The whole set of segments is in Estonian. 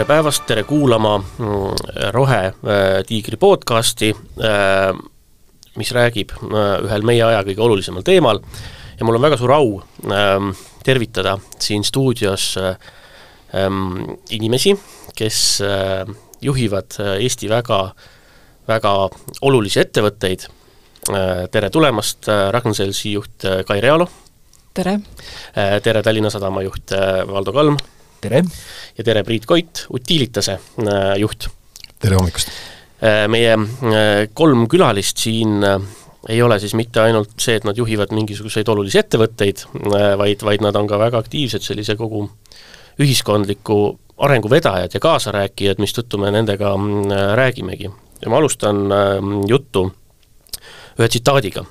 tere päevast, tere kuulama Rohetiigri podcasti, mis räägib ühel meie aja kõige olulisemal teemal. Ja mul on väga suur au tervitada siin stuudios inimesi, kes juhivad Eesti väga olulisi ettevõtteid. Tere tulemast, Ragn-Sellsi juht Kai Realo. Tere. Tere Tallinna Sadama juht Valdo Kalm. Tere. Ja tere Priit Koit, Utilitase juht. Tere hommikust. Meie 3 külalist siin ei ole siis mitte ainult see, et nad juhivad mingisuguseid olulisi ettevõtteid, vaid nad on ka väga aktiivsed sellise kogu ühiskondliku arenguvedajad ja kaasarääkijad, mistõttu me nendega räägimegi. Ja ma alustan juttu ühe tsitaadiga.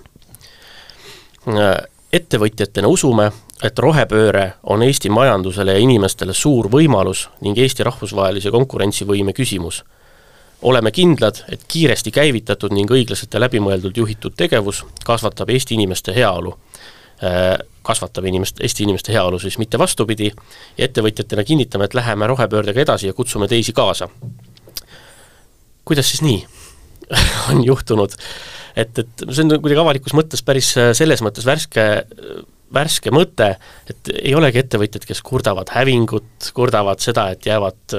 Ettevõtjatena usume, et rohepööre on Eesti majandusele ja inimestele suur võimalus ning Eesti rahvusvahelise konkurentsivõime küsimus. Oleme kindlad, et kiiresti käivitatud ning õiglaselt ja läbimõeldult juhitud tegevus kasvatab Eesti inimeste heaolu. Eesti inimeste heaolu siis mitte vastupidi ja ettevõtjatena kinnitame, et läheme rohepöördega edasi ja kutsume teisi kaasa. Kuidas siis nii on juhtunud? Et see on kuidagi avalikus mõttes päris selles mõttes värske mõte, et ei olegi ettevõtjad, kes kurdavad hävingut, kurdavad seda, et jäävad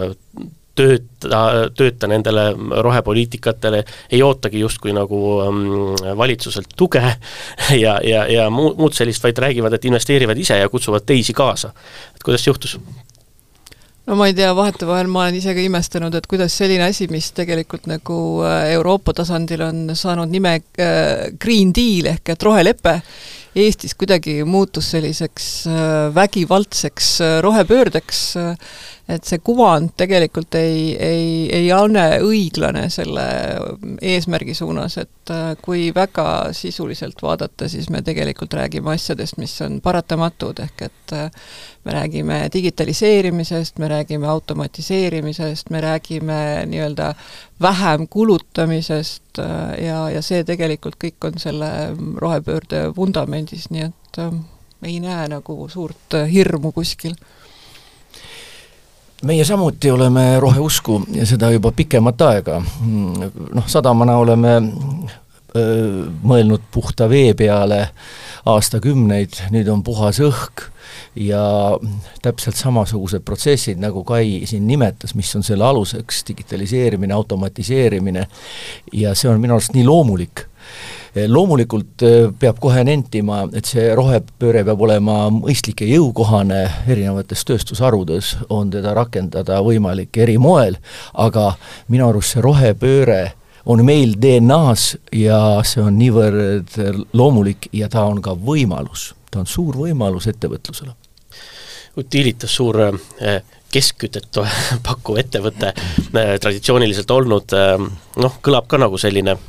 tööta nendele rohepoliitikatele, ei ootagi justkui nagu valitsuselt tuge ja muud sellist, vaid räägivad, et investeerivad ise ja kutsuvad teisi kaasa. Et kuidas juhtus? No ma ei tea, vahetevahel ma olen ise ka imestanud, et kuidas selline asi, mis tegelikult nagu Euroopa tasandil on saanud nime Green Deal ehk et rohelepe, Eestis kuidagi muutus selliseks vägivaldseks rohepöördeks, et see kuvand tegelikult ei ole õiglane selle eesmärgi suunas, et kui väga sisuliselt vaadata, siis me tegelikult räägime asjadest, mis on paratamatud, ehk et me räägime digitaliseerimisest, me räägime automatiseerimisest, me räägime nii-öelda vähem kulutamisest ja see tegelikult kõik on selle rohepöörde vundamendis, nii et ei näe nagu suurt hirmu kuskil. Meie samuti oleme roheusku ja seda juba pikemat aega. Sadamana oleme mõelnud puhta vee peale aastakümneid, nüüd on puhas õhk ja täpselt samasugused protsessid, nagu Kai siin nimetas, mis on selle aluseks, digitaliseerimine, automatiseerimine ja see on minu arust nii loomulik. Loomulikult peab kohe nentima, et see rohepööre peab olema mõistlik ja jõukohane erinevates tööstusharudes, on teda rakendada võimalik eri moel, aga minu arust see rohepööre on meil DNA-s ja see on niivõrd loomulik ja ta on ka võimalus. Ta on suur võimalus ettevõtlusele. Utilitas suur keskkütet pakkuv ettevõte traditsiooniliselt olnud, kõlab ka nagu selline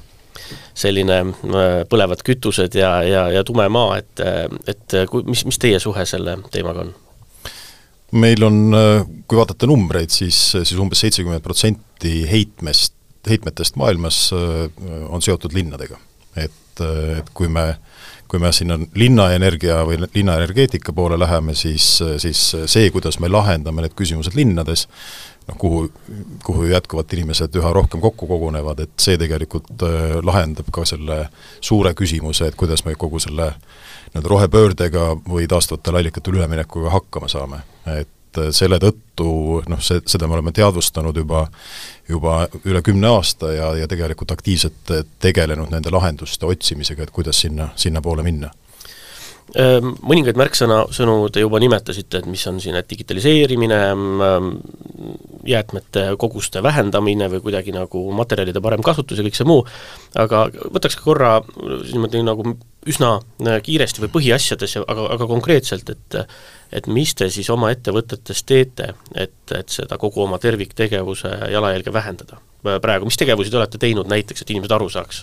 põlevad kütused ja tume maa, et mis teie suhe selle teemaga on? Meil on, kui vaatate numbreid, siis umbes 70% heitmetest maailmas on seotud linnadega. Et kui me sinna linnaenergia või linnaenergeetika poole läheme, siis see, kuidas me lahendame need küsimused linnades, kuhu jätkuvalt inimesed üha rohkem kokku kogunevad, et see tegelikult lahendab ka selle suure küsimuse, et kuidas me kogu selle rohepöördega või taastuvatele allikatele üleminekuga hakkama saame. Et selle tõttu, seda me oleme teadvustanud juba üle 10 aasta ja tegelikult aktiivselt tegelenud nende lahenduste otsimisega, et kuidas sinna poole minna. Mõningaid märksõnu te juba nimetasite, et mis on siin digitaliseerimine, jäätmete koguste vähendamine või kuidagi nagu materjalide parem kasutus ja kõik see muu, aga võtaks ka korra nagu üsna kiiresti või põhiasjades, aga konkreetselt, et mis te siis oma ettevõtetes teete, et seda kogu oma terviktegevuse jalajälge vähendada? Praegu, mis tegevusi te olete teinud näiteks, et inimesed aru saaks?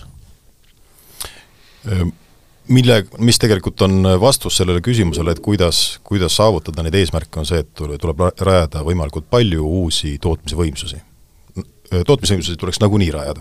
Mis tegelikult on vastus sellele küsimusele, et kuidas saavutada neid eesmärke, on see, et tuleb rajada võimalikult palju uusi tootmise võimsusi. Tootmisvõimsusi tuleks nagunii rajada,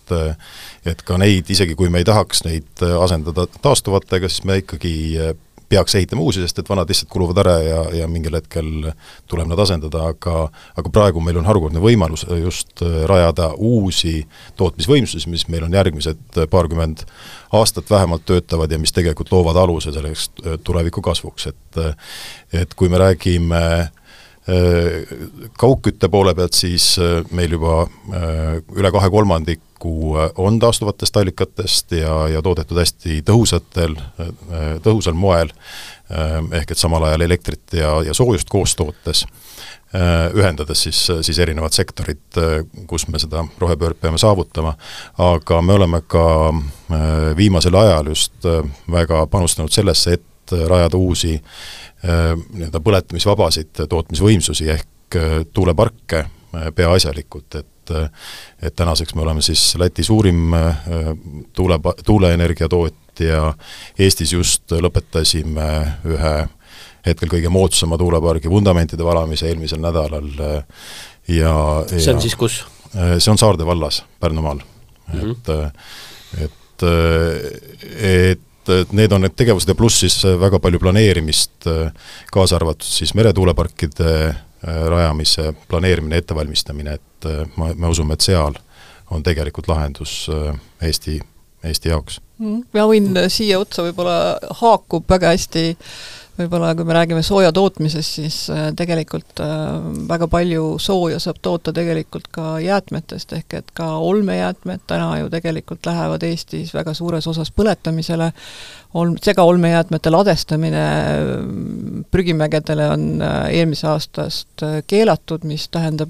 et ka neid, isegi kui me ei tahaks neid asendada taastuvatega, siis me ikkagi peaks ehitama uusi, sest et vanad lihtsalt kuluvad ära ja mingil hetkel tuleb nad asendada, aga praegu meil on harukordne võimalus just rajada uusi tootmisvõimsusi, mis meil on järgmised paarkümmend aastat vähemalt töötavad ja mis tegelikult loovad aluse selleks tuleviku kasvuks, et kui me räägime kaugkütte poole pealt, siis meil juba üle 2/3 on taastuvatest allikatest ja toodetud hästi tõhusal moel, ehk et samal ajal elektrit ja soojust koos tootes, ühendades siis erinevad sektorid, kus me seda rohepööret peame saavutama, aga me oleme ka viimasel ajal just väga panustanud sellesse, et rajada uusi nii-öelda põletamisvabasid tootmisvõimsusi ehk tuuleparke peaasjalikult, et tänaseks me oleme siis Läti suurim tuuleenergia tootja, Eestis just lõpetasime ühe hetkel kõige moodsama tuulepargi vundamentide valamise eelmisel nädalal see on siis kus? See on Saarde vallas, Pärnumaal. Et need on need tegevused ja pluss siis väga palju planeerimist, kaasa arvatud siis meretuuleparkide rajamise, planeerimine, ettevalmistamine, et me usume, et seal on tegelikult lahendus Eesti jaoks. Ma võin siia otsa võib-olla haakub väga hästi, võib-olla kui me räägime sooja tootmisest, siis tegelikult väga palju sooja saab toota tegelikult ka jäätmetest, ehk et ka olmejäätmed täna ju tegelikult lähevad Eestis väga suures osas põletamisele, segaolmejäätmete ladestamine prügimägedele on eelmise aastast keelatud, mis tähendab,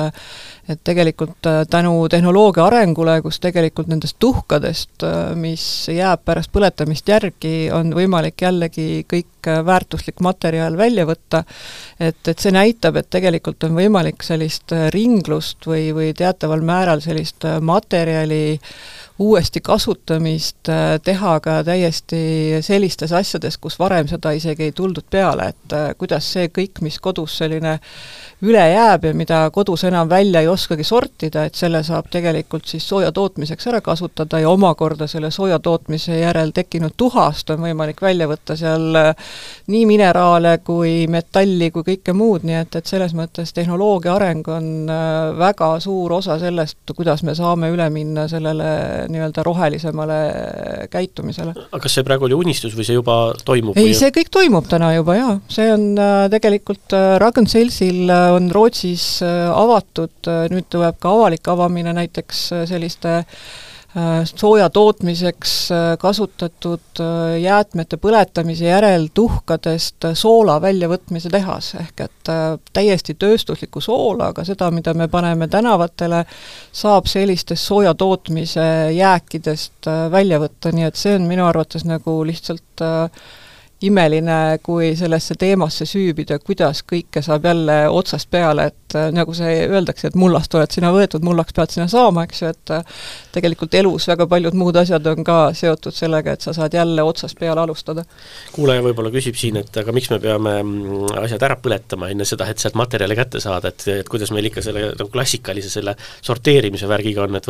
et tegelikult tänu tehnoloogia arengule, kus tegelikult nendest tuhkadest, mis jääb pärast põletamist järgi, on võimalik jällegi kõik väärtuslik materjal välja võtta, et see näitab, et tegelikult on võimalik sellist ringlust või teataval määral sellist materjali uuesti kasutamist teha ka täiesti sellistes asjades, kus varem seda isegi ei tuldud peale, et kuidas see kõik, mis kodus selline üle jääb ja mida kodus enam välja ei oskagi sortida, et selle saab tegelikult siis sooja tootmiseks ära kasutada ja omakorda selle sooja tootmise järel tekkinud tuhast on võimalik välja võtta seal nii mineraale kui metalli kui kõike muud, nii et selles mõttes tehnoloogia areng on väga suur osa sellest, kuidas me saame üle minna sellele nii-öelda rohelisemale käitumisele. Aga kas see praegu oli unistus või see juba toimub? Ei, see kõik toimub täna juba, jaa. See on tegelikult Ragn-Sellsil on Rootsis avatud, nüüd tuleb ka avalik avamine näiteks selliste sooja tootmiseks kasutatud jäätmete põletamise järel tuhkadest soola väljavõtmise tehas, ehk et täiesti tööstuslikku soola, aga seda, mida me paneme tänavatele, saab sellistest sooja tootmise jääkidest välja võtta, nii et see on minu arvates nagu lihtsalt imeline, kui sellesse teemasse süübida, kuidas kõike saab jälle otsast peale, et nagu see öeldakse, et mullast oled sina võetud, mullaks pead sina saama, eks ju, et tegelikult elus väga paljud muud asjad on ka seotud sellega, et sa saad jälle otsast peale alustada. Kuulaja võib-olla küsib siin, et aga miks me peame asjad ära põletama enne seda, et sealt materjali kätte saada, et kuidas meil ikka selle nagu klassikalise selle sorteerimise värgiga on, et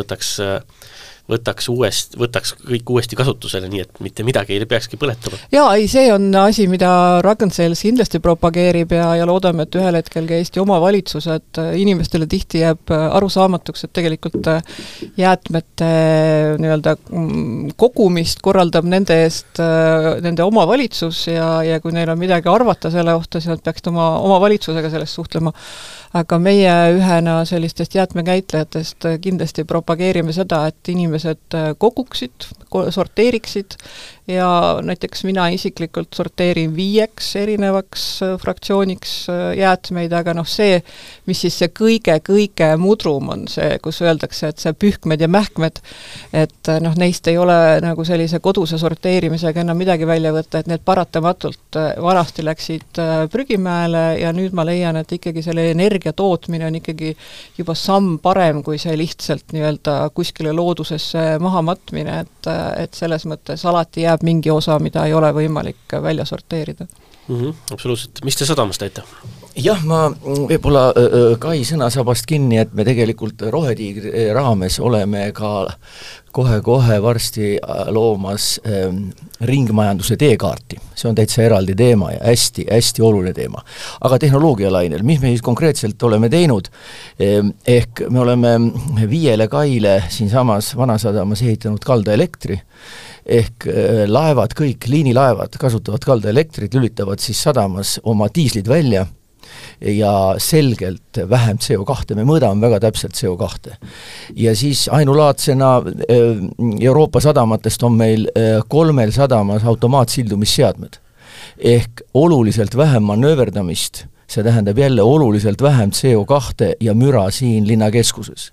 võtaks kõik uuesti kasutusele, nii et mitte midagi ei peakski põletama. Jaa, ei, see on asi, mida Ragn-Sells kindlasti propageerib ja loodame, et ühel hetkel ka Eesti omavalitsused, inimestele tihti jääb arusaamatuks, et tegelikult jäätmete nii-öelda kogumist korraldab nende eest nende omavalitsus ja kui neil on midagi arvata selle kohta, siis nad peaksid oma omavalitsusega sellest suhtlema. Aga meie ühena sellistest jäätmekäitlejatest kindlasti propageerime seda, et inimesed koguksid, sorteeriksid ja näiteks mina isiklikult sorteerin 5 erinevaks fraktsiooniks jäätmeid, aga see, mis siis see kõige mudrum on see, kus öeldakse, et see pühkmed ja mähkmed, et neist ei ole nagu sellise koduse sorteerimisega enam midagi välja võtta, et need paratamatult vanasti läksid prügimäele ja nüüd ma leian, et ikkagi selle energia tootmine on ikkagi juba samm parem, kui see lihtsalt nii-öelda kuskile loodusesse maha matmine, et selles mõttes alati jääb mingi osa, mida ei ole võimalik välja sorteerida. Absoluutselt. Mis te sadamas teete? Jah, ma võib-olla Kai sõnasabast kinni, et me tegelikult Rohetiigri raames oleme ka kohe-kohe varsti loomas ringmajanduse teekaarti. See on täitsa eraldi teema ja hästi oluline teema. Aga tehnoloogialainel, mis me siis konkreetselt oleme teinud, ehk me oleme 5 kaile siinsamas Vanasadamas ehitanud kaldaelektri, ehk laevad, kõik liinilaevad kasutavad kaldaelektrit, lülitavad siis sadamas oma diislid välja ja selgelt vähem CO2, me mõõdame väga täpselt CO2. Ja siis ainulaadsena Euroopa sadamatest on meil 3 sadamas automaatsildumisseadmed. Ehk oluliselt vähem manööverdamist, see tähendab jälle oluliselt vähem CO2 ja müra siin linnakeskuses.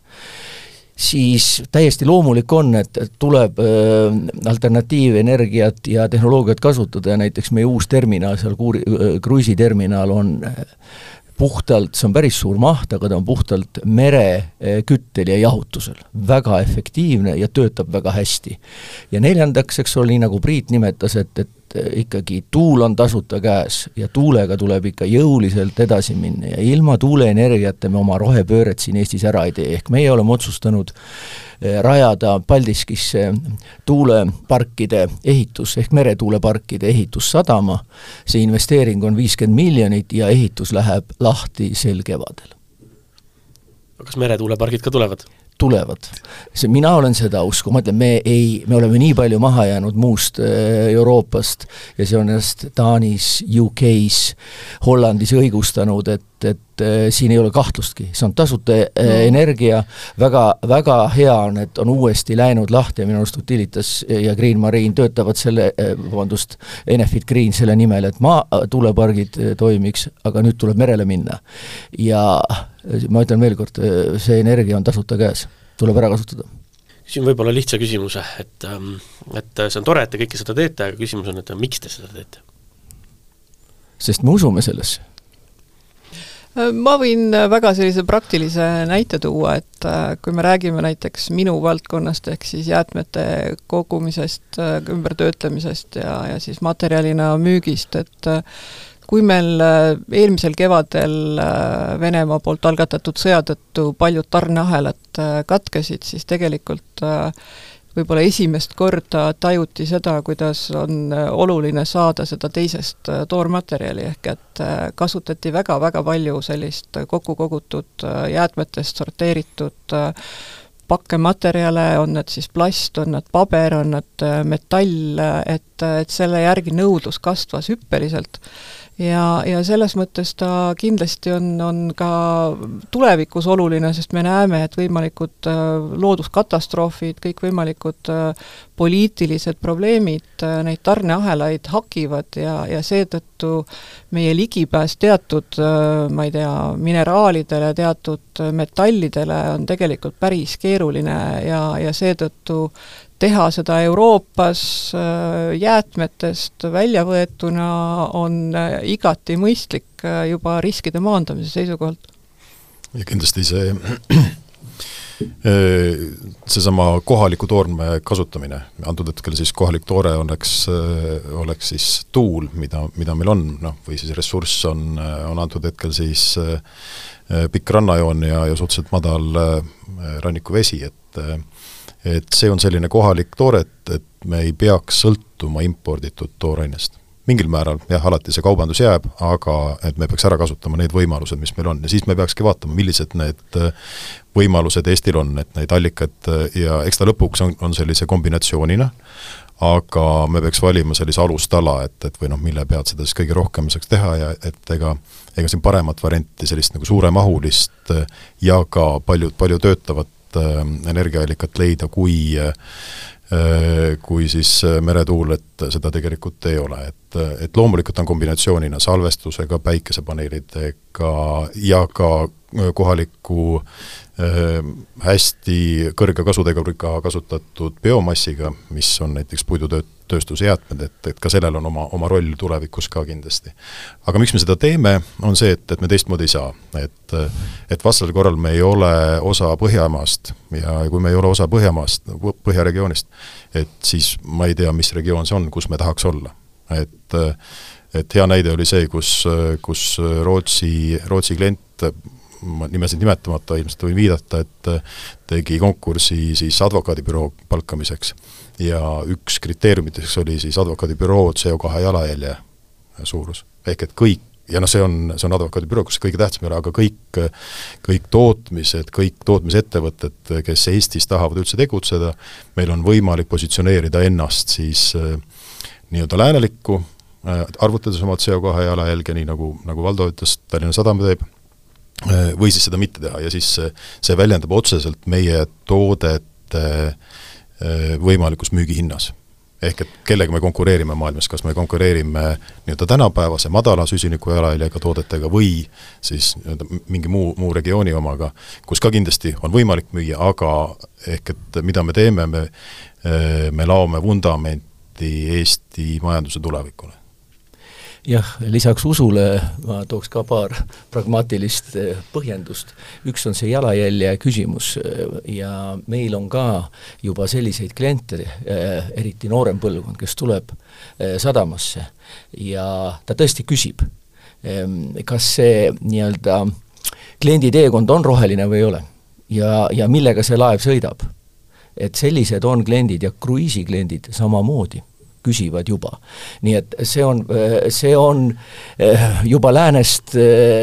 Siis täiesti loomulik on, et tuleb alternatiivenergiat ja tehnoloogiat kasutada ja näiteks meie uus terminal, seal kruiisiterminal on puhtalt, see on päris suur maht, aga ta on puhtalt mereküttel ja jahutusel. Väga efektiivne ja töötab väga hästi. Ja 4, eks oli, nagu Priit nimetas, et ikkagi tuul on tasuta käes ja tuulega tuleb ikka jõuliselt edasi minna ja ilma tuuleenergiate me oma rohepööret siin Eestis ära ei tee. Ehk meie oleme otsustanud rajada Paldiskisse tuuleparkide ehitus ehk meretuuleparkide ehitus sadama. See investeering on 50 miljonit ja ehitus läheb lahti sel kevadel. Kas meretuulepargid ka tulevad? Tulevad. Mina olen seda usku, ma ütlen, me oleme nii palju maha jäänud muust Euroopast ja see on ennast Taanis, UK's, Hollandis õigustanud, et siin ei ole kahtlustki. See on tasuta energia, väga hea on, et on uuesti läinud lahti ja minu arust Utilitas ja Green Marine töötavad Enefit Green selle nimel, et tuulepargid toimiks, aga nüüd tuleb merele minna. Ja ma ütlen veel kord, see energia on tasuta käes, tuleb ära kasutada. Küsin võib-olla lihtsa küsimuse, et see on tore, et te kõike seda teete, aga küsimus on, et miks te seda teete? Sest me usume sellesse. Ma võin väga sellise praktilise näite tuua, et kui me räägime näiteks minu valdkonnast ehk siis jäätmete kogumisest, ümbertöötlemisest ja siis materjalina müügist, et kui meil eelmisel kevadel Venemaa poolt algatatud sõja tõttu paljud tarneahelad katkesid, siis tegelikult võib-olla esimest korda tajuti seda, kuidas on oluline saada seda teisest toormaterjali, ehk et kasutati väga palju sellist kokku kogutud jäätmetest sorteeritud pakkematerjale, on need siis plast, on need paber, on need metall, et selle järgi nõudlus kasvas hüppeliselt. Ja selles mõttes ta kindlasti on ka tulevikus oluline, sest me näeme, et võimalikud looduskatastroofid, kõik võimalikud poliitilised probleemid, neid tarneahelaid hakivad ja seetõttu meie ligipääs teatud, ma ei tea, mineraalidele, teatud metallidele on tegelikult päris keeruline ja seetõttu teha seda Euroopas jäätmetest välja võetuna on igati mõistlik juba riskide maandamise seisukohalt. Ja kindlasti seesama kohaliku toorme kasutamine, antud hetkel siis kohalik toore oleks siis tuul, mida meil on, või siis ressurss on antud hetkel siis pikk rannajoon ja suhteliselt madal rannikuvesi, et see on selline kohalik tooret, et me ei peaks sõltuma imporditud toorainest. Mingil määral, jah, alati see kaubandus jääb, aga et me peaks ära kasutama need võimalused, mis meil on. Ja siis me peakski vaatama, millised need võimalused Eestil on, et neid allikad ja eks ta lõpuks on sellise kombinatsioonina, aga me peaks valima sellise alustala, et või mille pealt seda siis kõige rohkem saaks teha ja et ega siin paremat varianti sellist nagu suuremahulist ja ka palju töötavat energiaallikat leida, kui siis meretuul, et seda tegelikult ei ole. Et loomulikult on kombinatsioonina salvestusega, päikesepaneelidega ja ka kohaliku hästi kõrge kasuteguriga kasutatud biomassiga, mis on näiteks puidutööstuse jäätmed, et ka sellel on oma roll tulevikus ka kindlasti. Aga miks me seda teeme, on see, et me teistmoodi ei saa. Et vastasel korral me ei ole osa Põhjamaast ja kui me ei ole osa Põhjamaast, Põhjaregioonist, et siis ma ei tea, mis regioon see on, kus me tahaks olla. et hea näide oli see, kus Rootsi klient, ma nimesid nimetamata, ilmselt võin viidata, et tegi konkursi siis advokaadibüroo palkamiseks ja üks kriteeriumiteks oli siis advokaadibüroo CO2 jalajälje suurus. Ehk et kõik, ja see on advokaadibüroo, kus kõige tähtsam ei ole, aga kõik tootmisettevõtted, kes Eestis tahavad üldse tegutseda, meil on võimalik positsioneerida ennast siis nii-öelda läänelikku, arvutades oma CO2 jalajälge, nii nagu Valdo ütles, Tallinna Sadam teeb, või siis seda mitte teha ja siis see väljendab otseselt meie toodete võimalikus müügihinnas. Ehk et kellega me konkureerime maailmas, kas me konkureerime nii-öelda tänapäevase madala süsiniku jalajäljega toodetega või siis mingi muu regiooni omaga, kus ka kindlasti on võimalik müüa, aga ehk et mida me teeme, me laome vundamenti Eesti majanduse tulevikule. Jah, lisaks usule ma tooks ka paar pragmaatilist põhjendust. Üks on see jalajälje küsimus ja meil on ka juba selliseid kliente, eriti noorem põlvkond, kes tuleb sadamasse ja ta tõesti küsib, kas see nii-öelda kliendi teekond on roheline või ei ole ja millega see laev sõidab. Et sellised on kliendid ja kruiisikliendid samamoodi küsivad juba. Nii et see on juba läänest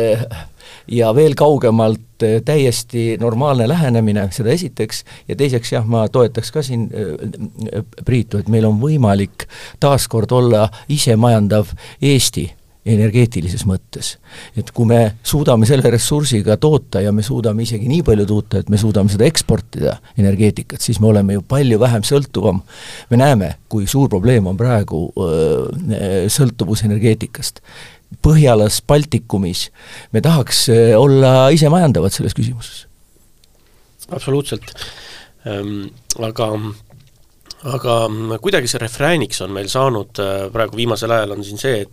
ja veel kaugemalt täiesti normaalne lähenemine, seda esiteks, ja teiseks jah, ma toetaks ka siin Priitu, et meil on võimalik taaskord olla ise majandav Eesti energeetilises mõttes. Et kui me suudame selle ressursiga toota ja me suudame isegi nii palju toota, et me suudame seda eksportida energeetikat, siis me oleme ju palju vähem sõltuvam. Me näeme, kui suur probleem on praegu sõltuvus energeetikast. Põhjalas, Baltikumis me tahaks olla ise majandavad selles küsimuses. Absoluutselt. Aga kuidagi see refrääniks on meil saanud praegu viimasel ajal on siin see,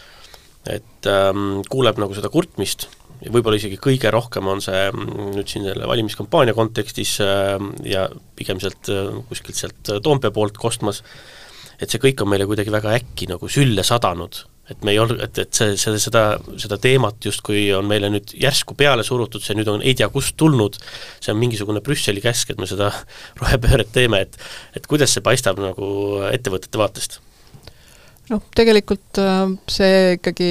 et kuuleb nagu seda kurtmist ja võib-olla isegi kõige rohkem on see nüüd siin selle valimiskampaania kontekstis ja pigem kuskilt sealt Toompea poolt kostmas, et see kõik on meile kuidagi väga äkki nagu sülle sadanud, et me ei ole, et seda teemat justkui on meile nüüd järsku peale surutud, see nüüd on ei tea kust tulnud, see on mingisugune Brüsseli käsk, et me seda rohepööret teeme, et kuidas see paistab nagu ettevõtete vaatest? Tegelikult see ikkagi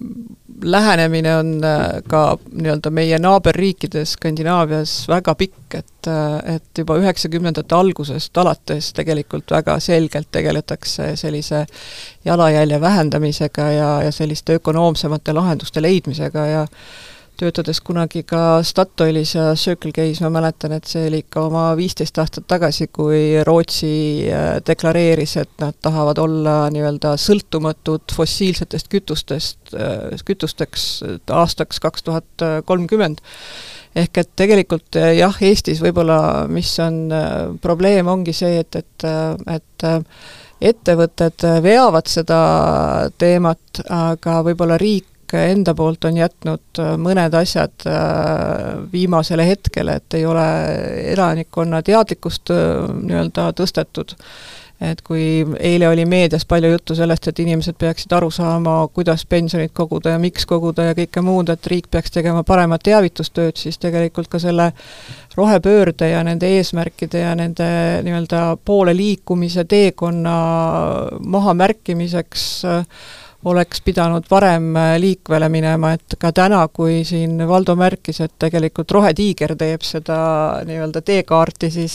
lähenemine on ka nii-öelda meie naaberriikides Skandinaavias väga pikk, et juba 90ndate algusest alates tegelikult väga selgelt tegeletakse sellise jalajälje vähendamisega ja selliste ökonoomsemate lahenduste leidmisega ja töötades kunagi ka Statoilis ja Circle K's, ma mäletan, et see oli ikka oma 15 aastat tagasi, kui Rootsi deklareeris, et nad tahavad olla nii-öelda sõltumatud fossiilsetest kütusteks aastaks 2030. Ehk et tegelikult jah, Eestis võib-olla, mis on probleem, ongi see, et ettevõtted veavad seda teemat, aga võib-olla riik enda poolt on jätnud mõned asjad viimasele hetkele, et ei ole elanikkonna teadlikkust nii-öelda tõstetud. Et kui eile oli meedias palju juttu sellest, et inimesed peaksid aru saama, kuidas pensionit koguda ja miks koguda ja kõike muud, et riik peaks tegema paremat teavitustööd, siis tegelikult ka selle rohepöörde ja nende eesmärkide ja nende nii-öelda poole liikumise teekonna mahamärkimiseks oleks pidanud varem liikvele minema, et ka täna, kui siin Valdo märkis, et tegelikult Rohetiiger teeb seda nii-öelda teekaarti, siis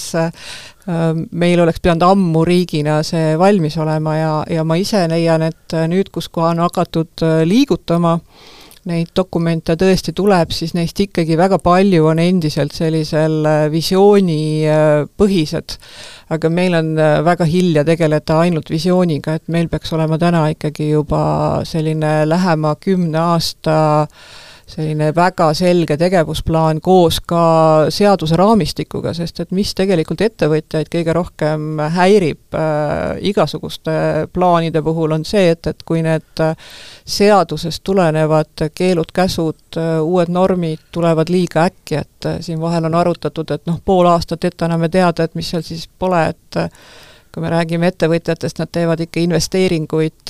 meil oleks pidanud ammu riigina see valmis olema ja ma ise leian, et nüüd, kus koha on hakatud liigutama, neid dokumente tõesti tuleb, siis neist ikkagi väga palju on endiselt sellisel visiooni põhised. Aga meil on väga hilja tegeleda ainult visiooniga, et meil peaks olema täna ikkagi juba selline lähema 10 aasta selline väga selge tegevusplaan koos ka seaduse raamistikuga, sest et mis tegelikult ettevõtjaid kõige rohkem häirib igasuguste plaanide puhul on see, et kui need seadusest tulenevad keelud, käsud, uued normid tulevad liiga äkki, et siin vahel on arutatud, et pool aastat ette anname teada, et mis seal siis pole, et kui me räägime ettevõtjatest, nad teevad ikka investeeringuid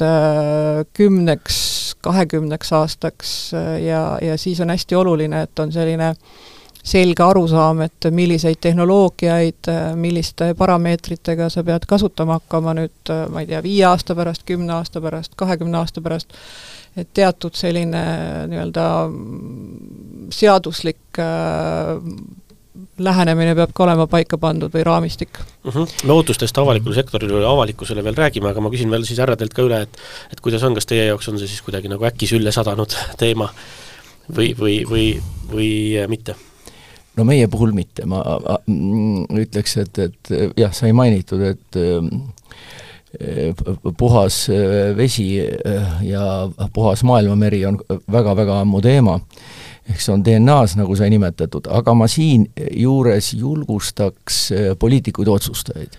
10-20 aastaks ja siis on hästi oluline, et on selline selge arusaam, et milliseid tehnoloogiaid, milliste parameetritega sa pead kasutama hakkama nüüd, ma ei tea, 5 aasta pärast, 10 aasta pärast, 20 aasta pärast, et teatud selline nii-öelda seaduslik lähenemine peab ka olema paika pandud või raamistik. Me ootustest avalikule sektorile ja avalikkusele veel räägime, aga ma küsin veel siis härradelt ka üle, et kuidas on, kas teie jaoks on see siis kuidagi nagu äkki sülle sadanud teema või mitte? No meie puhul mitte, ma ütleks, et jah, sai mainitud, et puhas vesi ja puhas maailmameri on väga-väga ammu teema, ehk see on DNA-s, nagu sai nimetatud, aga ma siin juures julgustaks poliitikuid otsustajaid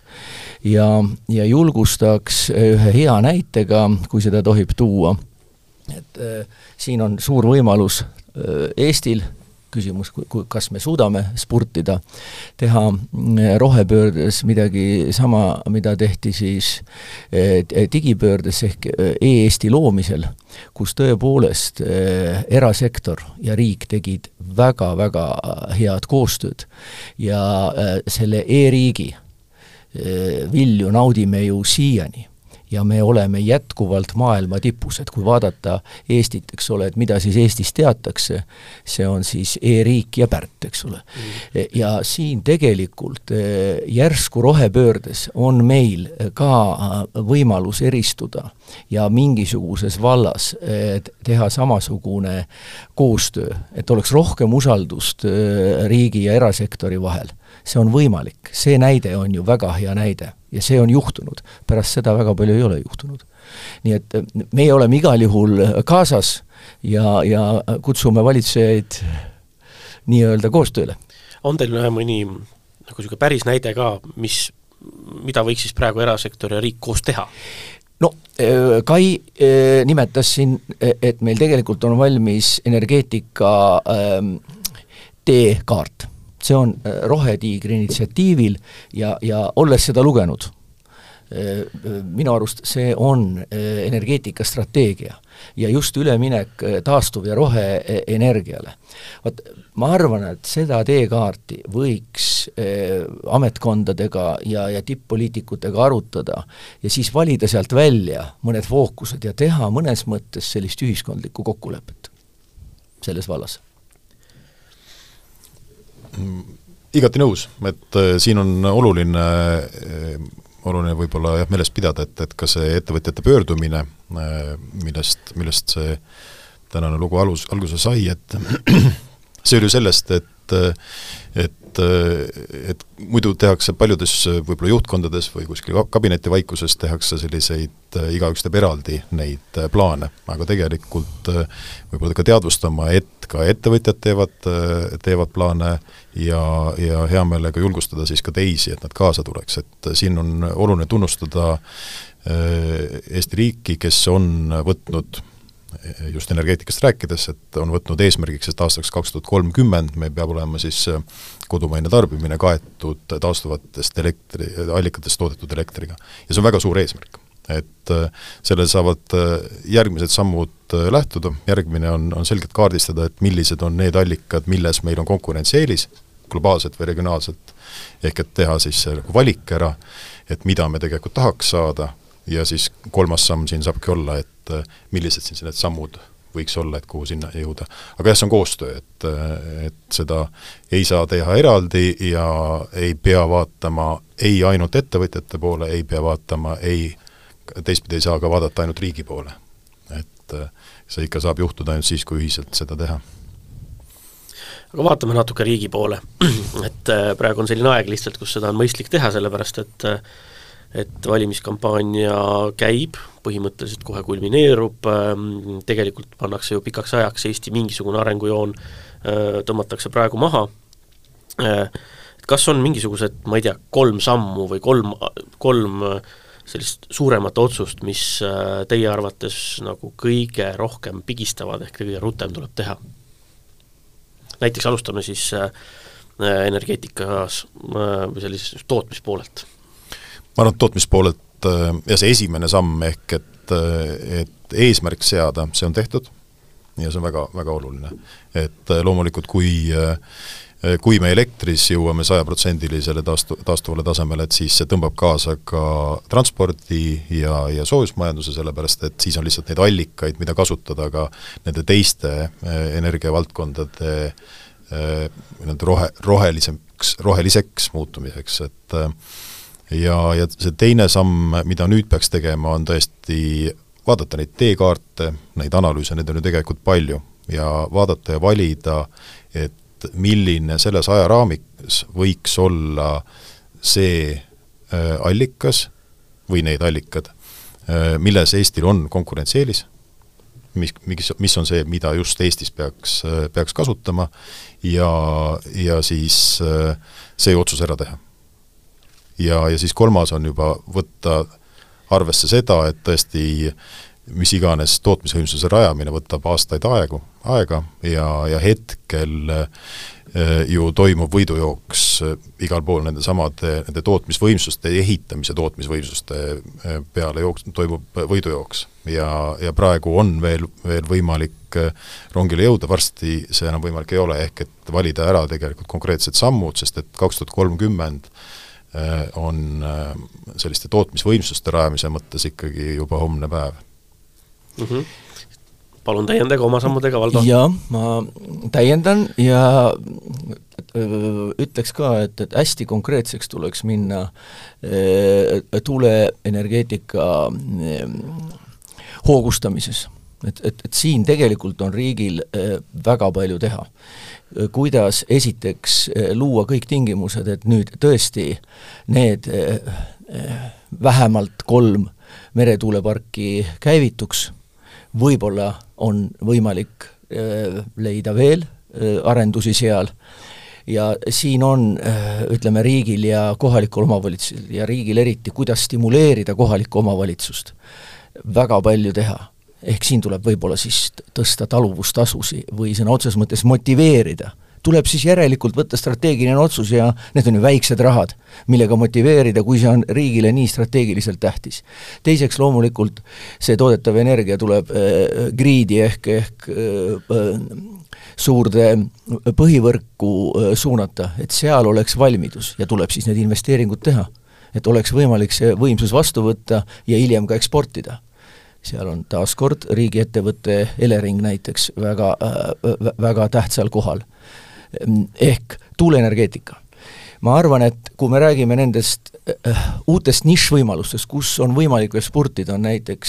ja julgustaks ühe hea näitega, kui seda tohib tuua, et siin on suur võimalus Eestil, küsimus, kas me suudame spurtida, teha rohepöördes midagi sama, mida tehti siis digipöördes ehk e-Eesti loomisel, kus tõepoolest erasektor ja riik tegid väga-väga head koostööd ja selle e-riigi vilju naudime ju siiani. Ja me oleme jätkuvalt maailma tipus, et kui vaadata Eestit, eks ole, et mida siis Eestis teatakse, see on siis e-riik ja Pärt, eks ole. Ja siin tegelikult järsku rohepöördes on meil ka võimalus eristuda ja mingisuguses vallas teha samasugune koostöö, et oleks rohkem usaldust riigi ja erasektori vahel. See on võimalik, see näide on ju väga hea näide ja see on juhtunud, pärast seda väga palju ei ole juhtunud. Nii et meie oleme igal juhul kaasas ja kutsume valitsejaid nii-öelda koostööle. On teil mõni nagu päris näide ka, mida võiks siis praegu erasektor ja riik koos teha? No, Kai nimetas siin, et meil tegelikult on valmis energeetika teekaart. See on Rohetiigri initsiatiivil ja olles seda lugenud, minu arust see on energeetikastrateegia ja just üleminek taastuv- ja roheenergiale. Ma arvan, et seda teekaarti võiks ametkondadega ja tipp-poliitikutega arutada ja siis valida sealt välja mõned fookused ja teha mõnes mõttes sellist ühiskondlikku kokkulepet selles vallas. Igati nõus, et siin on oluline võib-olla meelest pidada, et ka see ettevõtjate pöördumine, millest see tänane lugu alguse sai, et see oli sellest, et muidu tehakse paljudes võib-olla juhtkondades või kuskil kabineti vaikuses tehakse selliseid, igaüks teeb eraldi neid plaane, aga tegelikult võib-olla ka teadvustama, et ka ettevõtjad teevad plaane ja hea meelega julgustada siis ka teisi, et nad kaasa tuleks, et siin on oluline tunnustada Eesti riiki, kes on võtnud just energeetikast rääkides, et on võtnud eesmärgiks, et aastaks 2030 me peab olema siis kodumaine tarbimine kaetud taastuvatest allikatest toodetud elektriga. Ja see on väga suur eesmärk. Et sellel saavad järgmised sammud lähtuda, järgmine on selgelt kaardistada, et millised on need allikad, milles meil on konkurentsieelis, globaalselt või regionaalselt, ehk et teha siis valik ära, et mida me tegelikult tahaks saada, ja siis kolmas samm siin saabki olla, et millised siin need sammud võiks olla, et kuhu sinna jõuda. Aga jah, see on koostöö, et seda ei saa teha eraldi ja ei pea vaatama ei ainult ettevõtjate poole, ei pea vaatama, teistpidi ei saa ka vaadata ainult riigi poole. Et see ikka saab juhtuda ainult siis, kui ühiselt seda teha. Aga vaatame natuke riigi poole, et praegu on selline aeg lihtsalt, kus seda on mõistlik teha, sellepärast et valimiskampaania käib, põhimõtteliselt kohe kulmineerub, tegelikult pannakse ju pikaks ajaks Eesti mingisugune arengujoon, tõmmatakse praegu maha. Kas on mingisugused, ma ei tea, 3 sammu või 3 sellist suuremat otsust, mis teie arvates nagu kõige rohkem pigistavad ehk kõige rutem tuleb teha? Näiteks alustame siis energeetikas või sellises tootmispoolelt. ma arvan, et tootmispoolelt ja see esimene samm ehk, et eesmärk seada, see on tehtud ja see on väga, väga oluline. Et loomulikult, kui me elektris jõuame 100%-lisele taastuvale tasemele, et siis see tõmbab kaasa ka transpordi ja soojusmajanduse, sellepärast et siis on lihtsalt neid allikaid, mida kasutada ka nende teiste energiavaldkondade roheliseks muutumiseks, et ja see teine samm, mida nüüd peaks tegema, on tõesti vaadata neid teekaarte, neid analüüse, neid on ju tegelikult palju, ja vaadata ja valida, et milline selles ajaraamiks võiks olla see allikas või neid allikad, milles Eestil on konkurentsieelis, mis on see, mida just Eestis peaks kasutama ja siis see otsus ära teha. Ja siis kolmas on juba võtta arvesse seda, et tõesti mis iganes tootmisvõimsuse rajamine võtab aastaid aega ja hetkel ju toimub võidujooks igal pool nende tootmisvõimsuste ehitamise tootmisvõimsuste peale toimub võidujooks ja praegu on veel võimalik rongile jõuda, varsti see enam võimalik ei ole, ehk et valida ära tegelikult konkreetsed sammud, sest et 2030 on selliste tootmisvõimsuste rajamise mõttes ikkagi juba homne päev. Palun täiendage oma sammudega, Valdo. Ja, ma täiendan ja ütleks ka, et hästi konkreetseks tuleks minna tuuleenergeetika hoogustamises. Et siin tegelikult on riigil väga palju teha. Kuidas esiteks luua kõik tingimused, et nüüd tõesti need vähemalt 3 meretuuleparki käivituks, võib-olla on võimalik leida veel arendusi seal ja siin on, ütleme, riigil ja kohalikul omavalitsusel ja riigil eriti, kuidas stimuleerida kohalikku omavalitsust. Väga palju teha. Ehk siin tuleb võib-olla siis tõsta taluvustasusi või sõna otses mõttes motiveerida. Tuleb siis järelikult võtta strateegiline otsus ja need on ju väiksed rahad, millega motiveerida, kui see on riigile nii strateegiliselt tähtis. Teiseks loomulikult see toodetav energia tuleb griidi ehk suurde põhivõrku suunata, et seal oleks valmidus ja tuleb siis need investeeringud teha, et oleks võimalik see võimsus vastu võtta ja hiljem ka eksportida. Seal on taaskord riigiettevõtte Elering näiteks väga tähtsal kohal. Ehk tuuleenergeetika. Ma arvan, et kui me räägime nendest uutest nišvõimalustest, kus on võimalik veel spurtida, on näiteks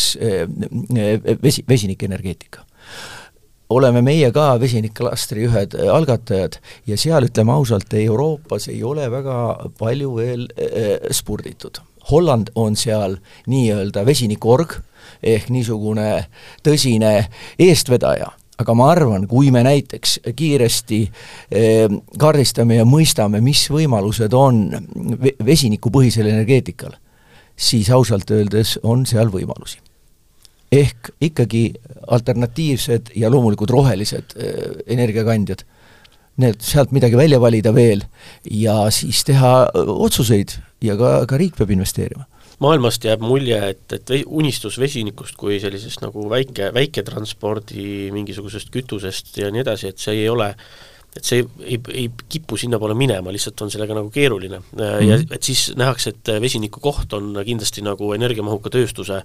vesinikenergeetika. Oleme meie ka vesiniklastri ühed algatajad ja seal, ütleme ausalt, Euroopas ei ole väga palju veel spurditud. Holland on seal nii-öelda vesinikorg ehk niisugune tõsine eestvedaja. Aga ma arvan, kui me näiteks kiiresti kaardistame ja mõistame, mis võimalused on vesinikupõhisel energeetikal, siis ausalt öeldes on seal võimalusi. Ehk ikkagi alternatiivsed ja loomulikult rohelised energiakandjad. Need sealt midagi välja valida veel ja siis teha otsuseid ja ka riik peab investeerima. Maailmast jääb mulje, et unistus vesinikust kui sellisest nagu väike transpordi mingisugusest kütusest ja nii edasi, et see ei ole, et see ei kipu sinna poole minema, lihtsalt on sellega nagu keeruline. Ja et siis nähakse, et vesiniku koht on kindlasti nagu energiamahuka tööstuse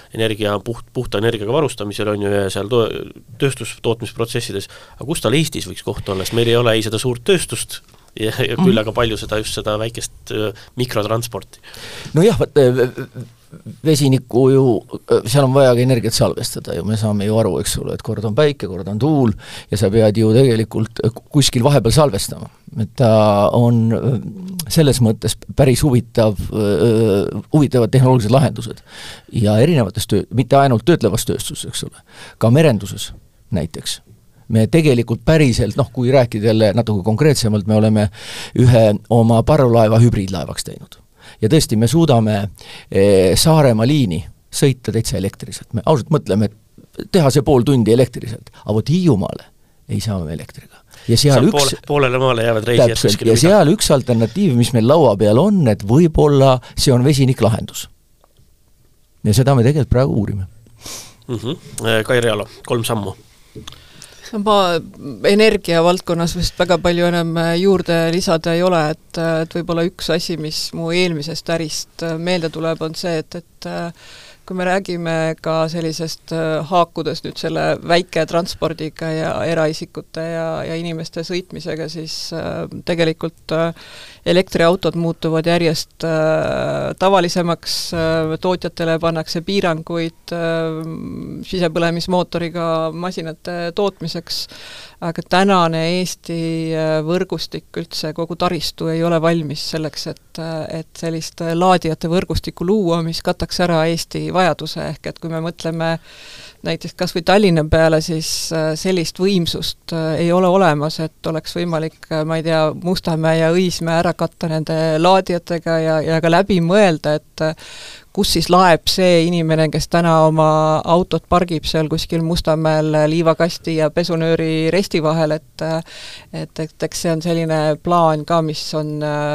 puhta energiaga varustamisel on ju ja seal tööstustootmisprotsessides, aga kus tal Eestis võiks koht olla, sest meil ei ole ei seda suurt tööstust ja küll aga palju just seda väikest mikrotransporti. No jah, vesiniku ju, seal on vaja ka energiat salvestada ju, me saame ju aru, eks ole, et kord on päike, kord on tuul ja sa pead ju tegelikult kuskil vahepeal salvestama. Et ta on selles mõttes päris huvitavad tehnoloogilised lahendused ja erinevates mitte ainult töötlevas tööstuses, eks ole, ka merenduses näiteks. Me tegelikult päriselt, kui rääkida jälle natuke konkreetsemalt, me oleme ühe oma parvlaeva hübriidlaevaks teinud. Ja tõesti, me suudame Saaremaa liini sõita täitsa elektriliselt. Me ausalt mõtleme, et teha see pool tundi elektriliselt. Aga võt Hiiumaale ei saa me elektriga. Ja seal poolele maale jäävad reisijad kuskile. Ja seal üks alternatiiv, mis meil laua peal on, et võib-olla see on vesiniklahendus. Ja seda me tegelikult praegu uurime. Kai Realo, 3 sammu. Ma energia valdkonnas vist väga palju enam juurde lisada ei ole, et võib-olla üks asi, mis mu eelmisest ärist meelde tuleb, on see, et kui me räägime ka sellisest haakudes nüüd selle väike transpordiga ja eraisikute ja inimeste sõitmisega, siis tegelikult elektriautod muutuvad järjest tavalisemaks, tootjatele pannakse piiranguid sisepõlemismootoriga masinate tootmiseks, aga tänane Eesti võrgustik üldse, kogu taristu ei ole valmis selleks, et sellist laadijate võrgustikku luua, mis kataks ära Eesti vajaduse, ehk et kui me mõtleme näiteks kas või Tallinna peale, siis sellist võimsust ei ole olemas, et oleks võimalik, ma ei tea, Mustamäe ja Õismäe ära katta nende laadijatega ja ka läbi mõelda, et kus siis laeb see inimene, kes täna oma autot pargib seal kuskil Mustamäel liivakasti ja pesunööri resti vahel, et eks see on selline plaan ka, mis on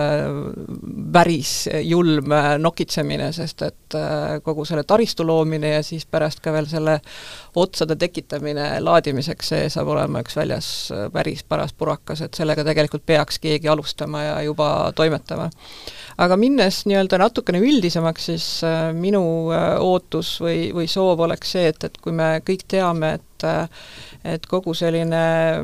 päris julm nokitsemine, sest et kogu selle taristu loomine ja siis pärast ka veel selle otsade tekitamine laadimiseks, see saab olema üks väljas päris paras purakas, et sellega tegelikult peaks keegi alustama ja juba toimetama. Aga minnes nii-öelda natukene üldisemaks, siis minu ootus või soov oleks see, et kui me kõik teame, et kogu selline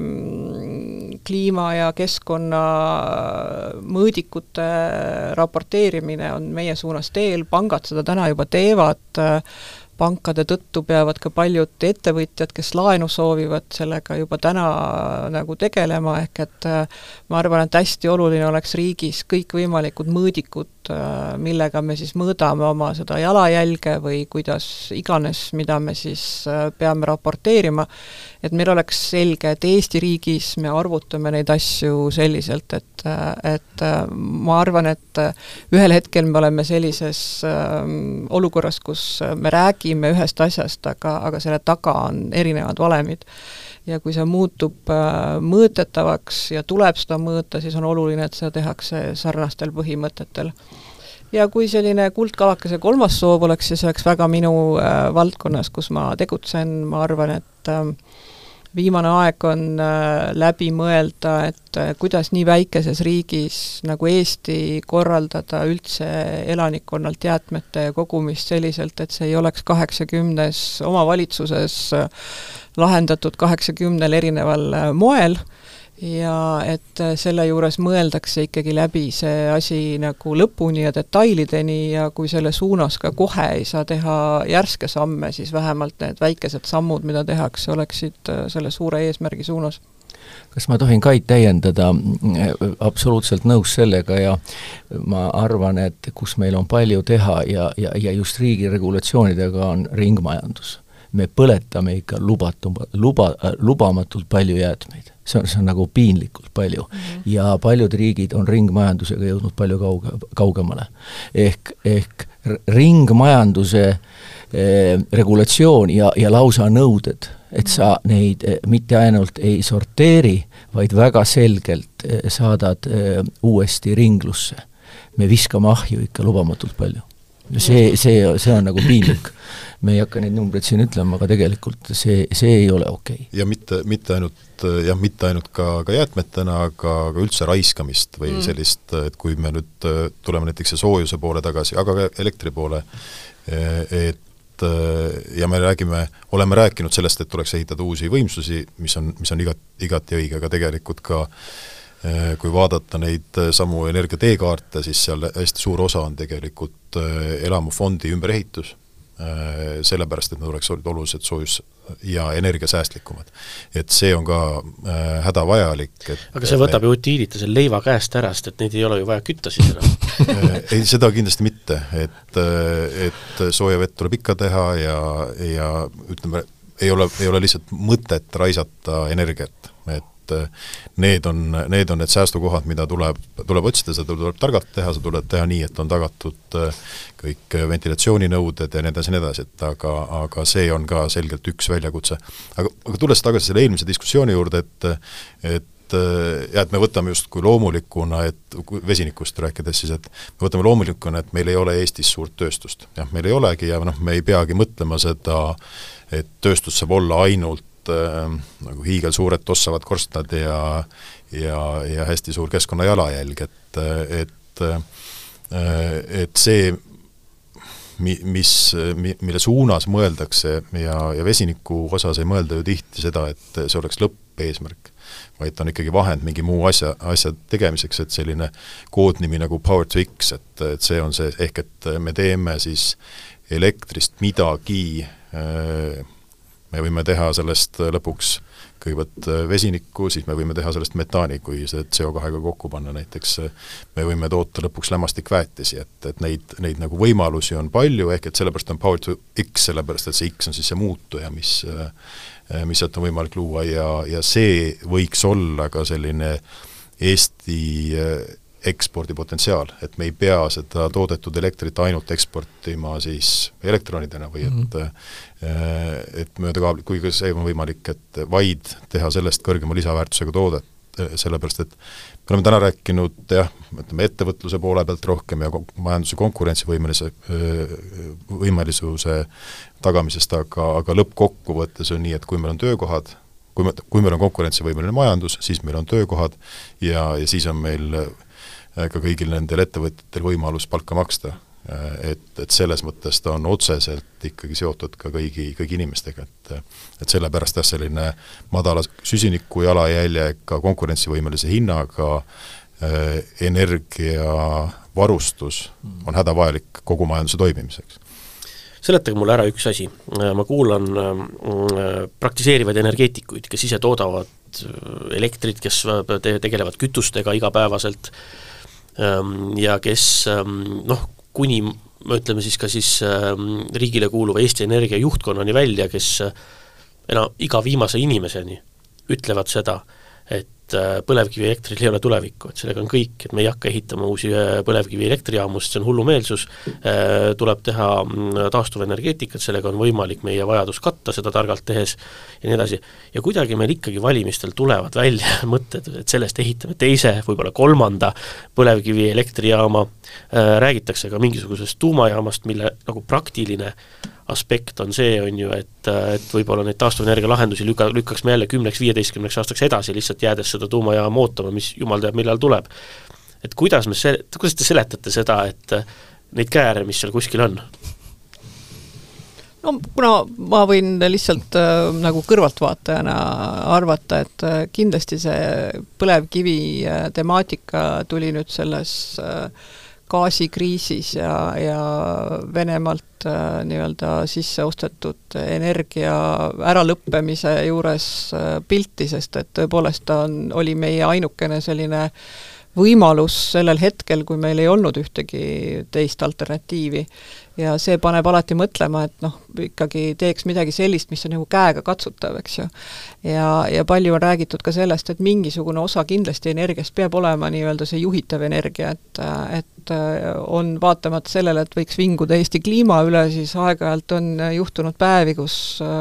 kliima ja keskkonna mõõdikute raporteerimine on meie suunas teel, pangad seda täna juba teevad, pankade tõttu peavad ka paljud ettevõtjad, kes laenu soovivad, sellega juba täna nagu tegelema, ehk et ma arvan, et hästi oluline oleks riigis kõikvõimalikud mõõdikud, millega me siis mõõdame oma seda jalajälge või kuidas iganes, mida me siis peame raporteerima, et meil oleks selge, et Eesti riigis me arvutame neid asju selliselt, et ma arvan, et ühel hetkel me oleme sellises olukorras, kus me räägime ühest asjast, aga selle taga on erinevad valemid. Ja kui see muutub mõõtetavaks ja tuleb seda mõõta, siis on oluline, et seda tehakse sarnastel põhimõtetel. Ja kui selline kuldkalakese 3. soov oleks, siis oleks väga minu valdkonnas, kus ma tegutsen, ma arvan, et viimane aeg on läbi mõelda, et kuidas nii väikeses riigis nagu Eesti korraldada üldse elanikkonnalt jäätmete kogumist selliselt, et see ei oleks 80 omavalitsuses lahendatud 80 erineval moel ja et selle juures mõeldakse ikkagi läbi see asi nagu lõpuni ja detailideni ja kui selle suunas ka kohe ei saa teha järske samme, siis vähemalt need väikesed sammud, mida tehakse, oleksid selle suure eesmärgi suunas. Kas ma tohin Kait täiendada? Absoluutselt nõus sellega ja ma arvan, et kus meil on palju teha ja just riigi regulatsioonidega on ringmajandus. Me põletame ikka lubamatult palju jäätmeid. See on nagu piinlikult palju. Ja paljud riigid on ringmajandusega jõudnud palju kaugemale. Ehk ringmajanduse regulatsioon ja lausa nõuded, et sa neid mitte ainult ei sorteeri, vaid väga selgelt saadad uuesti ringlusse. Me viskame ahju ikka lubamatult palju. See on nagu piinlik. Me ei hakka neid numbreid siin ütlema, aga tegelikult see ei ole okei. Ja mitte ainult ka jäätmetena, aga üldse raiskamist või sellist, et kui me nüüd tuleme näiteks soojuse poole tagasi, aga ka elektri poole, ja me oleme rääkinud sellest, et tuleks ehitada uusi võimsusi, mis on igati õige, aga tegelikult ka kui vaadata neid samu energia teekaarte, siis seal hästi suur osa on tegelikult elamufondi ümberehitus, sellepärast, et nad oleks oluliselt soojus- ja energiasäästlikumad. Et see on ka hädavajalik. Aga see võtab ju utiilita selle leiva käest ära, sest et neid ei ole ju vaja kütta siis enam. Ei, seda kindlasti mitte, et sooja vett tuleb ikka teha ja ütleme, ei ole lihtsalt mõtet raisata energiat, et need on need säästukohad, mida tuleb otsida, seda tuleb targalt teha, seda tuleb teha nii, et on tagatud kõik ventilatsiooninõuded ja nii edasi, et aga see on ka selgelt üks väljakutse. Aga tulles tagasi selle eelmise diskussiooni juurde, et me võtame just kui loomulikuna, et vesinikust rääkides siis, et me võtame loomulikuna, et meil ei ole Eestis suurt tööstust. Jah, meil ei olegi ja me ei peagi mõtlema seda, et tööstus saab olla ainult nagu hiigelsuured tossavad korstnad ja hästi suur keskkonna jalajälg, et see, mille suunas mõeldakse ja vesiniku osas ei mõelda ju tihti seda, et see oleks lõppeesmärk, vaid on ikkagi vahend mingi muu asja tegemiseks, et selline koodnimi nagu Power to X, et see on see, ehk et me teeme siis elektrist midagi, me võime teha sellest lõpuks kõigepealt vesinikku, siis me võime teha sellest metaani, kui see CO2-ga kokku panna näiteks, me võime toota lõpuks lämmastikväetisi, et neid nagu võimalusi on palju, ehk et sellepärast on Power to X, sellepärast et see X on siis see muutuja, mis sealt on võimalik luua ja see võiks olla ka selline Eesti ekspordipotentsiaal, et me ei pea seda toodetud elektrit ainult eksportima siis elektronidena või et mööda kaablit, kuigi see on võimalik, et vaid teha sellest kõrgema lisaväärtusega toodet, sellepärast et me oleme täna rääkinud ütleme ettevõtluse poole pealt rohkem ja majanduse konkurentsivõimelisuse tagamisest, aga lõppkokkuvõttes on nii, et kui meil on töökohad, kui meil on konkurentsivõimeline majandus, siis meil on töökohad ja siis on meil ka kõigil nendel ettevõtjatel võimalus palka maksta. Et selles mõttes ta on otseselt ikkagi seotud ka kõigi inimestega, et sellepärast selline madala süsiniku jalajäljega konkurentsivõimelise hinnaga energiavarustus on hädavajalik kogu majanduse toimimiseks. Seletage mulle ära üks asi. Ma kuulan praktiseerivaid energeetikuid, kes ise toodavad elektrit, kes tegelevad kütustega igapäevaselt ja kes kuni me ütleme siis ka riigile kuuluva Eesti Energia juhtkonnani välja, kes iga viimase inimeseni ütlevad seda, et põlevkivi elektril ei ole tulevikku, et sellega on kõik, et me ei hakka ehitama uusi põlevkivi elektrijaamu, sest see on hullumeelsus, tuleb teha taastuvenergeetikat, sellega on võimalik meie vajadus katta seda targalt tehes ja nii edasi. Ja kuidagi meil ikkagi valimistel tulevad välja mõtted, et sellest ehitame teise, võib-olla kolmanda põlevkivi elektrijaama, räägitakse ka mingisugusest tuumajaamast, mille nagu praktiline aspekt on see, et võib-olla neid taastuvenergia lahendusi lükkaks me jälle 10-15 aastaks edasi, lihtsalt jäädes seda tuumajaama ootama, mis jumal teab, millal tuleb. Et kuidas te seletate seda, et neid käere, mis seal kuskil on? No kuna ma võin lihtsalt nagu kõrvaltvaatajana arvata, et kindlasti see põlevkivi temaatika tuli nüüd selles gaasikriisis ja Venemaalt nii-öelda sisse ostetud energia äralõppemise juures pilti, sest et tõepoolest oli meie ainukene selline võimalus sellel hetkel, kui meil ei olnud ühtegi teist alternatiivi. Ja see paneb alati mõtlema, et ikkagi teeks midagi sellist, mis on nagu käega katsutav, eks ju. Ja palju on räägitud ka sellest, et mingisugune osa kindlasti energiast peab olema nii-öelda see juhitav energia, et on vaatamata sellele, et võiks vinguda Eesti kliima üle, siis aeg-ajalt on juhtunud päevi, kus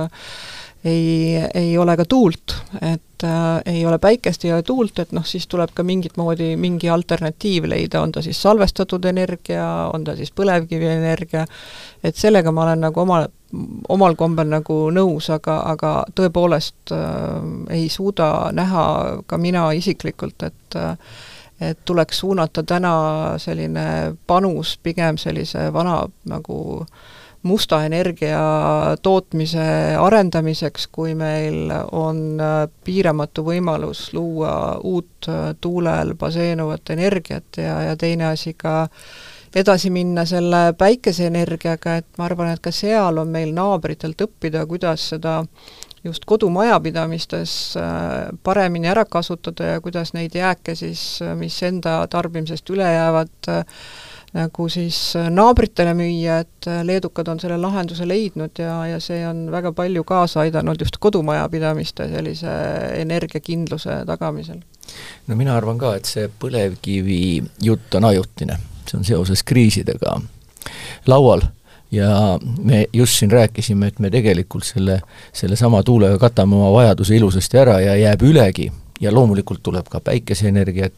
ei ole ka tuult, et ei ole päikest, ei ole tuult, et siis tuleb ka mingit moodi mingi alternatiiv leida, on ta siis salvestatud energia, on ta siis põlevkivi energia, et sellega ma olen nagu omal kombel nagu nõus, aga tõepoolest ei suuda näha ka mina isiklikult, et tuleks suunata täna selline panus pigem sellise vana nagu musta energia tootmise arendamiseks, kui meil on piiramatu võimalus luua uut tuulel baseenuvat energiat ja teine asi ka edasi minna selle päikeseenergiaga, et ma arvan, et ka seal on meil naabritelt õppida, kuidas seda just kodumajapidamistes paremini ära kasutada ja kuidas neid jääke siis, mis enda tarbimisest üle jäävad, nagu siis naabritele müüa, et leedukad on selle lahenduse leidnud ja see on väga palju kaasa aidanud just kodumajapidamiste sellise energiakindluse tagamisel. No mina arvan ka, et see põlevkivi jutt on ajutine, see on seoses kriisidega laual ja me just siin rääkisime, et me tegelikult selle sama tuulega katame oma vajaduse ilusasti ära ja jääb ülegi. Ja loomulikult tuleb ka päikeseenergiat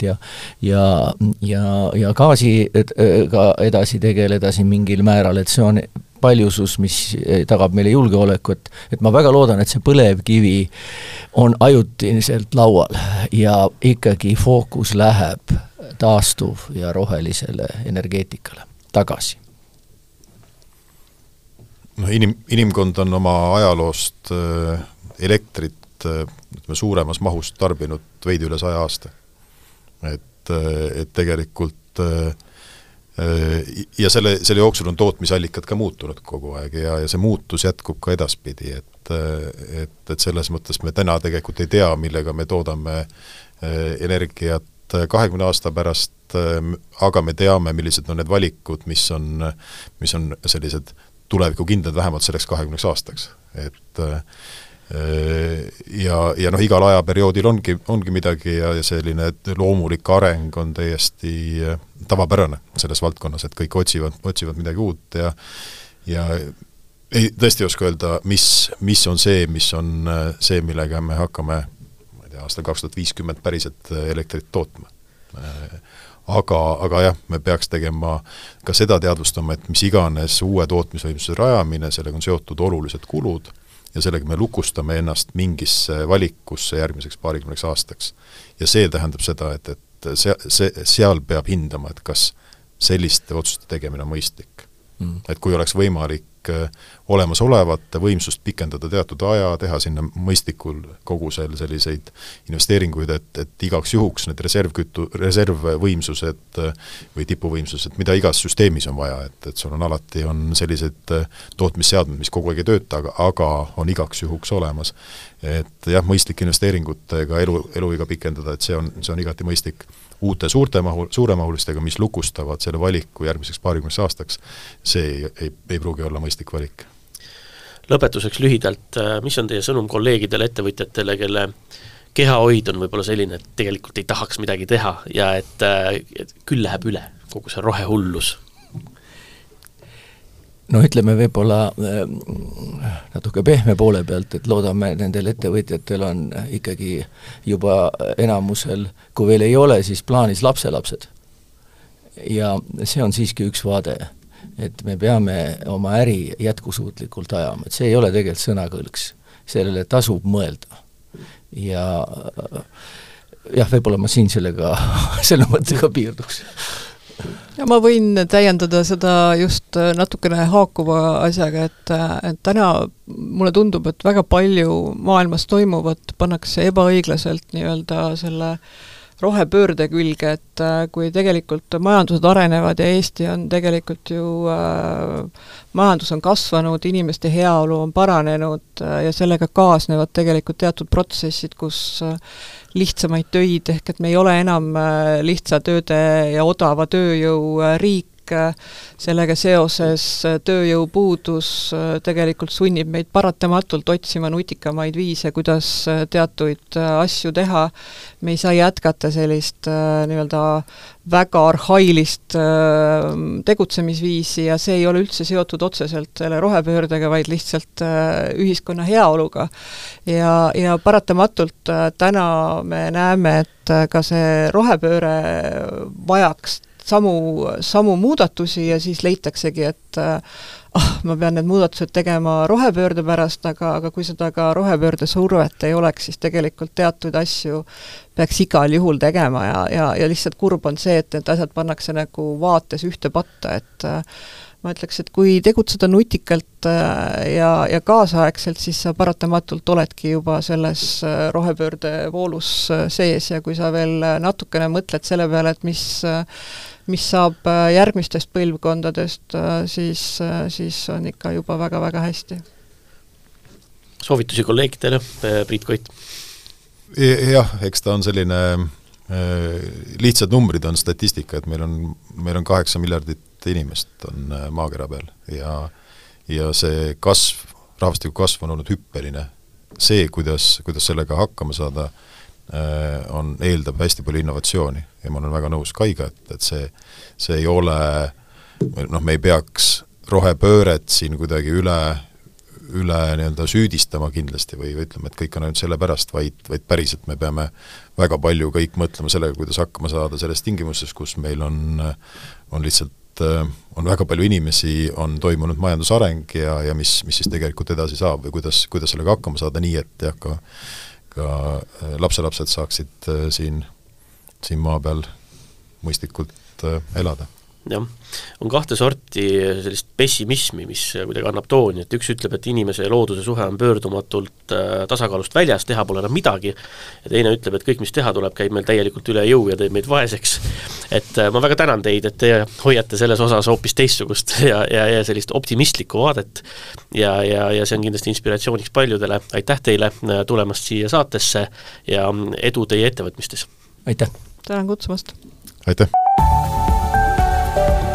ja gaasiga edasi tegeleda siin mingil määral, et see on paljusus, mis tagab meile julgeoleku, et ma väga loodan, et see põlevkivi on ajutiselt laual ja ikkagi fookus läheb taastuv ja rohelisele energeetikale tagasi. No, inimkond on oma ajaloost elektrit suuremas mahus tarbinud veidi üle 100 aasta. Et tegelikult ja selle jooksul on tootmisallikad ka muutunud kogu aeg ja see muutus jätkub ka edaspidi, et selles mõttes me täna tegelikult ei tea, millega me toodame energiat 20 aasta pärast, aga me teame, millised on need valikud, mis on sellised tuleviku kindlad vähemalt selleks 20 aastaks. Et ja noh, igal ajaperioodil ongi midagi ja selline loomulik areng on täiesti tavapärane selles valdkonnas, et kõik otsivad midagi uut ja ei tõesti oska öelda, mis on see, millega me hakkame aastal 2050 päriselt elektrit tootma. Aga jah, me peaks tegema ka seda teadvustama, et mis iganes uue tootmisvõimsuse rajamine, sellega on seotud olulised kulud ja sellega me lukustame ennast mingisse valikusse järgmiseks 20 aastaks. Ja see tähendab seda, et seal peab hindama, et kas selliste otsuste tegemine on mõistlik. Et kui oleks võimalik olemasolevate võimsust pikendada teatud aja, teha sinna mõistlikul kogusel selliseid investeeringuid, et igaks juhuks need reservvõimsused või tipuvõimsused, mida igas süsteemis on vaja, et sul on alati sellised tootmisseadmed, mis kogu aeg ei tööta, aga on igaks juhuks olemas. Et jah, mõistlik investeeringutega eluiga pikendada, et see on igati mõistlik. Uute suuremahulistega, mis lukustavad selle valiku järgmiseks 20 aastaks, see ei pruugi olla mõistlik valik. Lõpetuseks lühidalt, mis on teie sõnum kolleegidele, ettevõtjatele, kelle kehahoid on võib-olla selline, et tegelikult ei tahaks midagi teha ja et küll läheb üle kogu see rohehullus? No ütleme võib-olla natuke pehme poole pealt, et loodame, nendel ettevõtjatel on ikkagi juba enamusel, kui veel ei ole, siis plaanis lapselapsed. Ja see on siiski üks vaade, et me peame oma äri jätkusuutlikult ajama, et see ei ole tegelikult sõnakõlks, sellele tasub mõelda. Ja jah, võib-olla ma siin selle mõttega piirduks. Ja ma võin täiendada seda just natukene haakuva asjaga, et täna mulle tundub, et väga palju maailmas toimuvat pannakse ebaõiglaselt nii-öelda selle rohepöörde külge, et kui tegelikult majandused arenevad ja Eesti on tegelikult ju, majandus on kasvanud, inimeste heaolu on paranenud ja sellega kaasnevad tegelikult teatud protsessid, kus lihtsamaid töid, ehk et me ei ole enam lihtsa tööde ja odava tööjõu riik, sellega seoses tööjõupuudus tegelikult sunnib meid paratamatult otsima nutikamaid viise, kuidas teatuid asju teha. Me ei saa jätkata sellist nii-öelda väga arhailist tegutsemisviisi ja see ei ole üldse seotud otseselt selle rohepöördega, vaid lihtsalt ühiskonna heaoluga. Ja paratamatult täna me näeme, et ka see rohepööre vajaks samu muudatusi ja siis leitaksegi, et ma pean need muudatused tegema rohepöörde pärast, aga kui seda ka rohepöörde survet ei oleks, siis tegelikult teatud asju peaks igal juhul tegema ja lihtsalt kurb on see, et need asjad pannakse nagu vaates ühte patta, et ma ütleks, et kui tegutseda nutikalt ja kaasaegselt, siis sa paratamatult oledki juba selles rohepöörde voolus sees ja kui sa veel natukene mõtled selle peale, et mis saab järgmistest põlvkondadest, siis on ikka juba väga-väga hästi. Soovitusi kolleegidele, Priit Koit? Jah, eks ta on selline lihtsad numbrid on statistika, et meil on 8 miljardit inimest on maakera peal ja see kasv, rahvastiku kasv on olnud hüppeline. See, kuidas sellega hakkama saada, eeldab hästi palju innovatsiooni ja ma olen väga nõus Kaiga, et see ei ole, me ei peaks rohepööret siin kuidagi üle nii-öelda süüdistama kindlasti või ütleme, et kõik on ainult selle pärast, vaid päriselt me peame väga palju kõik mõtlema sellega, kuidas hakkama saada selles tingimuses, kus meil on lihtsalt on väga palju inimesi, on toimunud majandusareng ja mis siis tegelikult edasi saab või kuidas sellega hakkama saada nii, et ka lapselapsed saaksid siin maa peal mõistlikult elada. Jah, on 2 sorti sellist pessimismi, mis kuidagi annab tooni, et üks ütleb, et inimese ja looduse suhe on pöördumatult tasakaalust väljas, teha pole enam midagi, ja teine ütleb, et kõik, mis teha tuleb, käib meil täielikult üle jõu ja teeb meid vaeseks. Et ma väga tänan teid, et te hoiate selles osas hoopis teistsugust ja sellist optimistlikku vaadet ja see on kindlasti inspiratsiooniks paljudele. Aitäh teile tulemast siia saatesse ja edu teie ettevõtmistes! Aitäh! Tänan kutsumast! Aitäh!